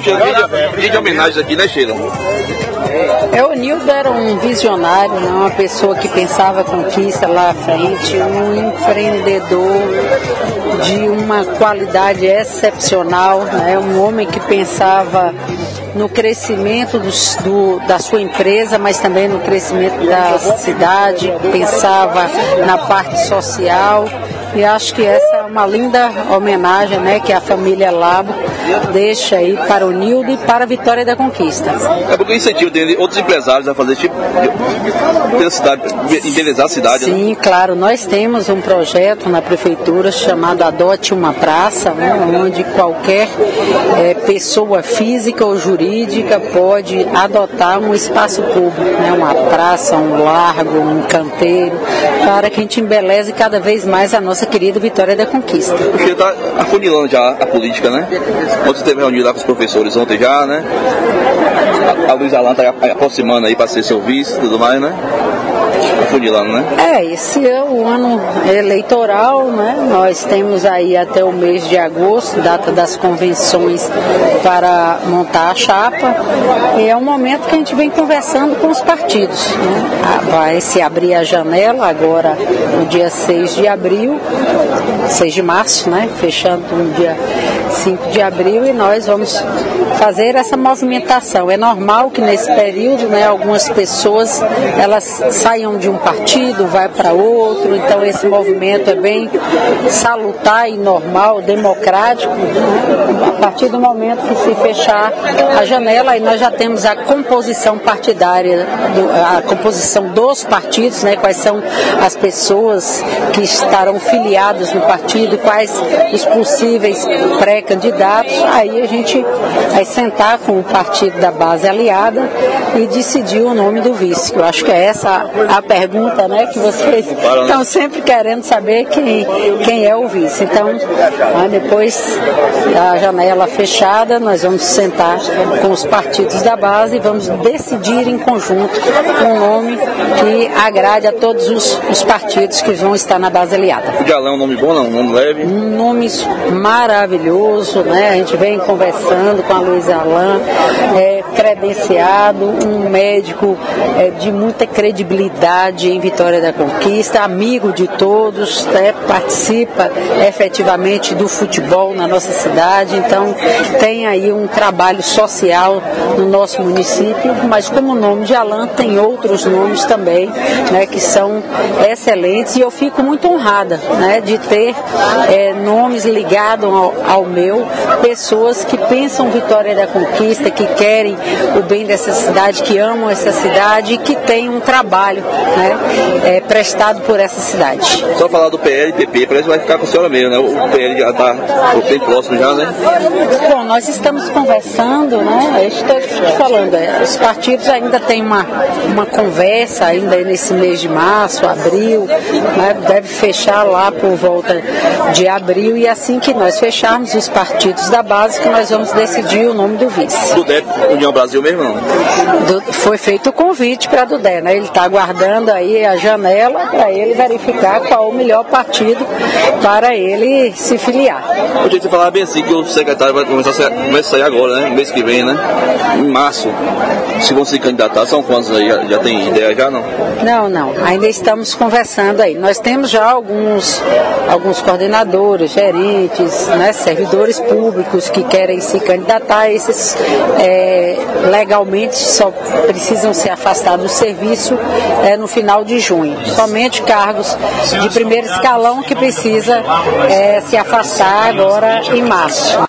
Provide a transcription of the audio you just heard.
Dia de homenagens aqui, né, Sheila? O Nildo era um visionário, né? Uma pessoa que pensava conquista lá à frente, um empreendedor de uma qualidade excepcional, né? Um homem que pensava no crescimento da sua empresa, mas também no crescimento da cidade, pensava na parte social. E acho que essa é uma linda homenagem, né, que a família Labo deixa aí para o Nildo e para a Vitória da Conquista. É porque o incentivo dele, outros empresários a fazer tipo embelezar a cidade. Sim, né? Claro, nós temos um projeto na prefeitura chamado Adote uma Praça, né, onde qualquer pessoa física ou jurídica pode adotar um espaço público, né, uma praça, um largo, um canteiro, para que a gente embeleze cada vez mais a nossa querida Vitória da Conquista. Porque está afunilando já a política, né? Ontem teve reunião lá com os professores ontem já, né? A Luiz Alan está aproximando aí para ser seu vice e tudo mais, né? Afunilando, né? Esse é o ano eleitoral, né? Nós temos aí até o mês de agosto, data das convenções para montar a chapa, e é um momento que a gente vem conversando com os partidos, né? Vai se abrir a janela agora no dia 6 de abril, 6 de março, né? Fechando no dia 5 de abril, e nós vamos fazer essa movimentação. É normal que nesse período, né, algumas pessoas elas saiam de um partido, vai para outro, então esse movimento é bem salutar e normal, democrático, né? A partir do momento que se fechar a janela, aí nós já temos a composição partidária, a composição dos partidos, né? Quais são as pessoas que estarão filiadas no partido, quais os possíveis pré-candidatos, aí a gente vai sentar com o partido da base aliada e decidir o nome do vice. Eu acho que é essa a pergunta, né, que vocês estão sempre querendo saber quem é o vice. Então, depois da janela fechada, nós vamos sentar com os partidos da base e vamos decidir em conjunto um nome que agrade a todos os partidos que vão estar na base aliada. O Jalão é um nome bom, não? Um nome leve? Um nome maravilhoso, né? A gente vem conversando com a Luiz Alan, credenciado, um médico de muita credibilidade em Vitória da Conquista, amigo de todos, participa efetivamente do futebol na nossa cidade, então tem aí um trabalho social no nosso município, mas como o nome de Alan tem outros nomes também, né, que são excelentes, e eu fico muito honrada, né, de ter nomes ligados ao meu, pessoas que pensam Vitória da Conquista, que querem o bem dessa cidade, que amam essa cidade e que têm um trabalho, né, prestado por essa cidade. Só falar do PL e PP, parece que vai ficar com a senhora mesmo, né? O PL já está bem próximo já, né? Bom, nós estamos conversando, né? Eu estou te falando, os partidos ainda têm uma conversa ainda nesse mês de março, abril, né? Deve fechar lá por volta de abril, e assim que nós fecharmos os partidos da base, que nós vamos decidir o nome do vice. Do DEP, União Brasil mesmo, não? Foi feito o convite para a Dudé, né? Ele está aguardando aí a janela para ele verificar qual o melhor partido para ele se filiar. Eu tinha que falar bem assim, que o secretário vai começar a sair agora, né? No mês que vem, né? Em março. Se vão se candidatar, são quantos aí? Já tem ideia já, não? Não. Ainda estamos conversando aí. Nós temos já alguns coordenadores, gerentes, né, servidores públicos que querem se candidatar. Esses legalmente só precisam ser afastados do serviço no final de junho. Somente cargos de primeiro escalão que precisa se afastar agora em março.